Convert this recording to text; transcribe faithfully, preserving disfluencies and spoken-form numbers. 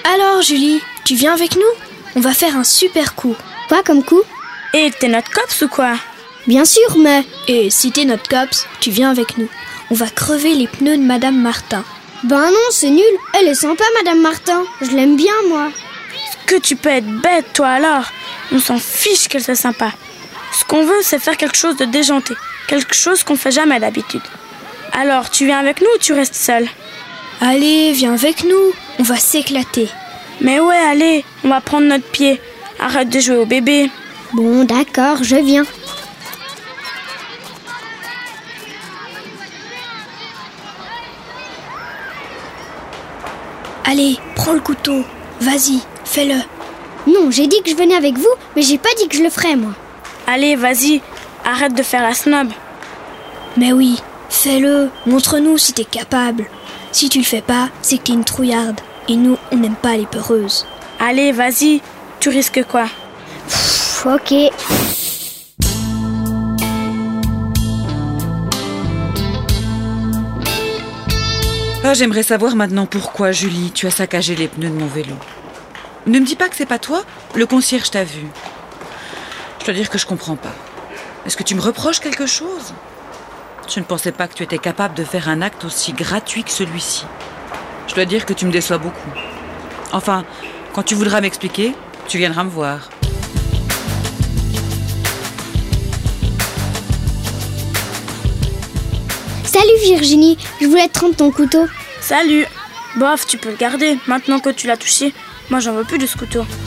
Alors Julie, tu viens avec nous? On va faire un super coup. Quoi comme coup? Et t'es notre cops ou quoi? Bien sûr, mais... Et si t'es notre cops, tu viens avec nous. On va crever les pneus de Madame Martin. Ben non, c'est nul. Elle est sympa, Madame Martin. Je l'aime bien, moi. Que tu peux être bête, toi, alors? On s'en fiche qu'elle soit sympa. Ce qu'on veut, c'est faire quelque chose de déjanté. Quelque chose qu'on fait jamais d'habitude. Alors, tu viens avec nous ou tu restes seule? Allez, viens avec nous. On va s'éclater. Mais ouais, allez, on va prendre notre pied. Arrête de jouer au bébé. Bon, d'accord, je viens. Allez, prends le couteau. Vas-y, fais-le. Non, j'ai dit que je venais avec vous, mais j'ai pas dit que je le ferais, moi. Allez, vas-y, arrête de faire la snob. Mais oui, fais-le. Montre-nous si t'es capable. Si tu le fais pas, c'est que t'es une trouillarde. Et nous, on n'aime pas les peureuses. Allez, vas-y, tu risques quoi? Pff, ok. Ah, j'aimerais savoir maintenant pourquoi, Julie, tu as saccagé les pneus de mon vélo. Ne me dis pas que c'est pas toi, le concierge t'a vu. Je dois dire que je comprends pas. Est-ce que tu me reproches quelque chose? Je ne pensais pas que tu étais capable de faire un acte aussi gratuit que celui-ci. Je dois dire que tu me déçois beaucoup. Enfin, quand tu voudras m'expliquer, tu viendras me voir. Salut Virginie, je voulais te rendre ton couteau. Salut. Bof, tu peux le garder. Maintenant que tu l'as touché, moi j'en veux plus de ce couteau.